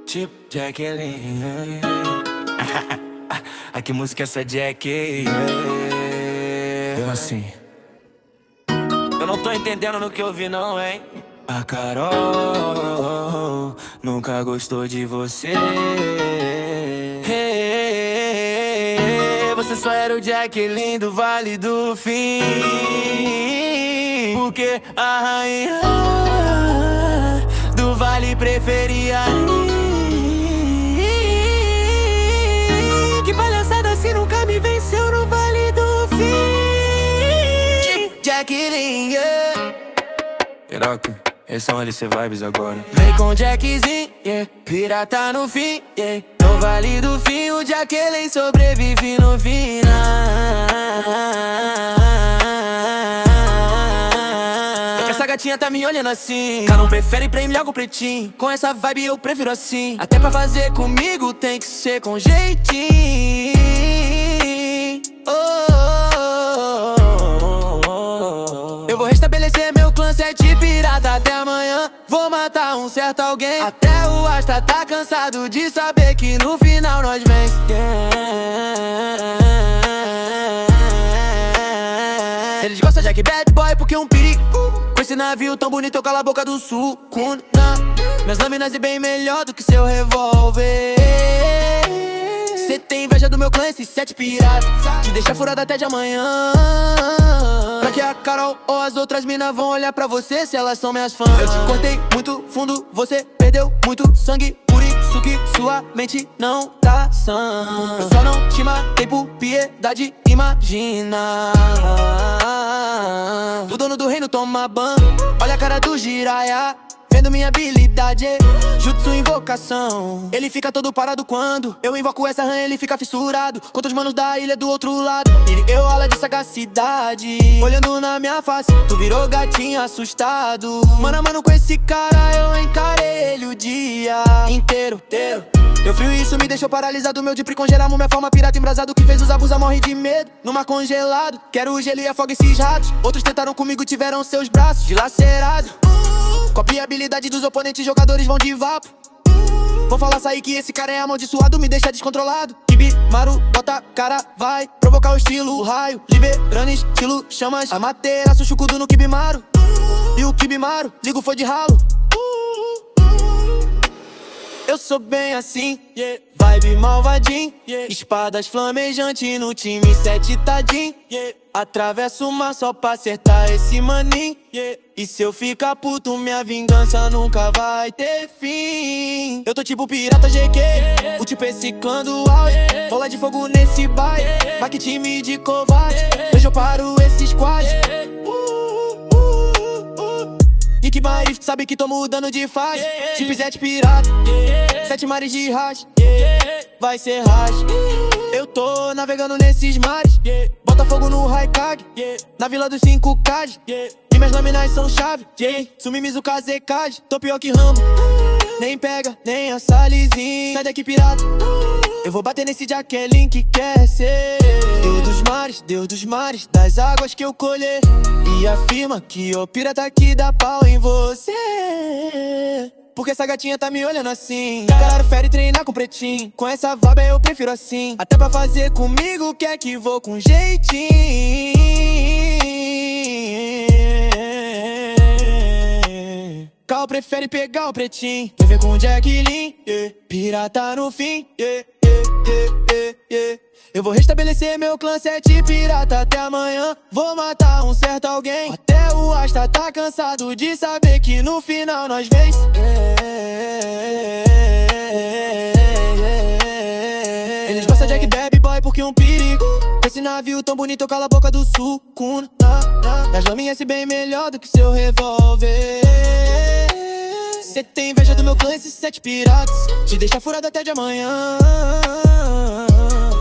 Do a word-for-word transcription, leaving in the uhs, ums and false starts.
Tipo Jacqueline. Ah, que música é essa, Jack? Eu assim. Eu não tô entendendo no que eu vi não, hein? A Carol nunca gostou de você. Você só era o Jacqueline do Vale do Fim. Porque a rainha do Vale preferia ir. Que palhaçada se nunca me venceu no Vale do Fim. Jacqueline, yeah. Piroca, esse é um L C Vibes agora. Vem com Jackzinho, yeah. Pirata no fim, yeah. No Vale do Fim o Jacqueline sobrevive no final. Essa gatinha tá me olhando assim. Ela não prefere pra mim algo pretinho. Com essa vibe eu prefiro assim. Até pra fazer comigo tem que ser com jeitinho. Oh, oh, oh, oh. Eu vou restabelecer meu clã sete pirata até amanhã. Vou matar um certo alguém. Até o Asta tá cansado de saber que no final nós vence. Eles gostam de Jack Bad Boy porque é um perigo. Com esse navio tão bonito eu calo a boca do sul. Minhas lâminas e bem melhor do que seu revólver. Cê tem inveja do meu clã, esses sete piratas. Te deixa furado até de amanhã. Pra que a Carol ou as outras minas vão olhar pra você se elas são minhas fãs. Eu te cortei muito fundo, você perdeu muito sangue. Por isso que sua mente não tá sã. Eu só não te matei por piedade, imagina. O dono do reino toma ban. Olha a cara do Jiraiya, vendo minha habilidade, jutsu invocação. Ele fica todo parado quando eu invoco essa rã, ele fica fissurado. Contra os manos da ilha do outro lado, ele eu aula de sagacidade. Olhando na minha face, tu virou gatinho assustado. Mano a mano com esse cara eu encarei ele o dia inteiro, inteiro. Deu frio e isso me deixou paralisado. Meu dipri congelamos, minha forma pirata embrasado. Que fez os abusa morre de medo, no mar congelado. Quero o gelo e afoga esses ratos. Outros tentaram comigo, tiveram seus braços dilacerados. Copia a habilidade dos oponentes, jogadores vão de vapo. Vou falar sair que esse cara é amaldiçoado, me deixa descontrolado. Kibimaru, bota cara, vai provocar o estilo, o raio, liberando estilo, chamas. A materaço, chucudo no Kibimaru. E o Kibimaru, ligo foi de ralo. Eu sou bem assim, yeah. Vibe malvadinho, yeah. Espadas flamejantes no time sete tadinho, yeah. Atravesso o mar só pra acertar esse maninho, yeah. E se eu ficar puto, minha vingança nunca vai ter fim. Eu tô tipo pirata G Q, yeah. O tipo esse clã do auge, yeah. Bola de fogo nesse baile, yeah. Mas que time de covarde, yeah. Hoje eu paro esse squad, yeah. Nick Maif, sabe que tô mudando de fase, yeah. Tipo Zete pirata, yeah. Sete mares de racha, yeah. Vai ser racha, yeah. Eu tô navegando nesses mares, yeah. Bota fogo no Raikage, yeah. Na vila dos cinco K, yeah. E minhas lâminas são chave, yeah. Sumimizu Kazekage, tô pior que Rambo. Nem pega, nem a Salizinho. Sai daqui pirata, eu vou bater nesse Jacqueline que quer ser Deus dos mares, Deus dos mares, das águas que eu colher. E afirma que o pirata que dá pau em você. Porque essa gatinha tá me olhando assim. Caralho, fere treinar com pretinho. Com essa vibe eu prefiro assim. Até pra fazer comigo quer que vou com jeitinho. Cal prefere pegar o pretinho. Quer ver com Jacqueline, yeah. Pirata no fim, yeah, yeah, yeah, yeah, yeah. Eu vou restabelecer meu clã sete pirata até amanhã. Vou matar um certo alguém. Até o Asta tá cansado de saber que no final nós vence. Eles gostam de Jack Bad Boy porque é um perigo. Esse navio tão bonito eu calo a boca do sul. As lâminas bem melhor do que seu revólver. Cê tem inveja do meu clã, esses sete piratas. Te deixa furado até de amanhã.